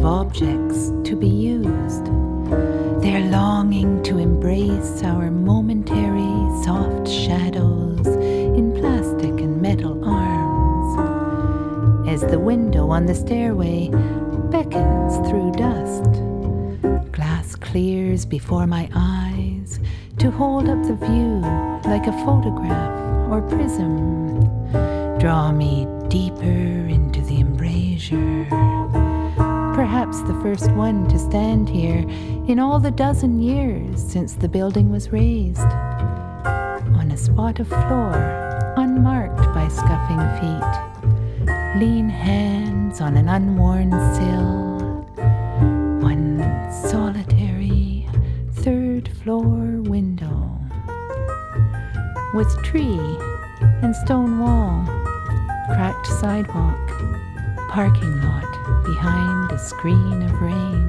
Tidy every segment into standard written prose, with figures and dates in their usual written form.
objects to be used. They're longing to embrace our momentary soft shadows in plastic and metal arms. As the window on the stairway beckons through dust, glass clears before my eyes to hold up the view like a photograph or prism. Draw me deeper into the embrasure. Perhaps the first one to stand here in all the dozen years since the building was raised. On a spot of floor unmarked by scuffing feet, lean hands on an unworn sill, one solitary third-floor window with tree and stone wall, cracked sidewalk, parking lot behind a screen of rain.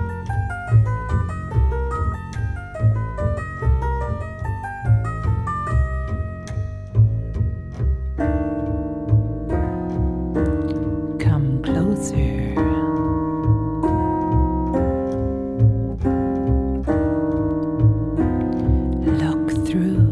Come closer. Look through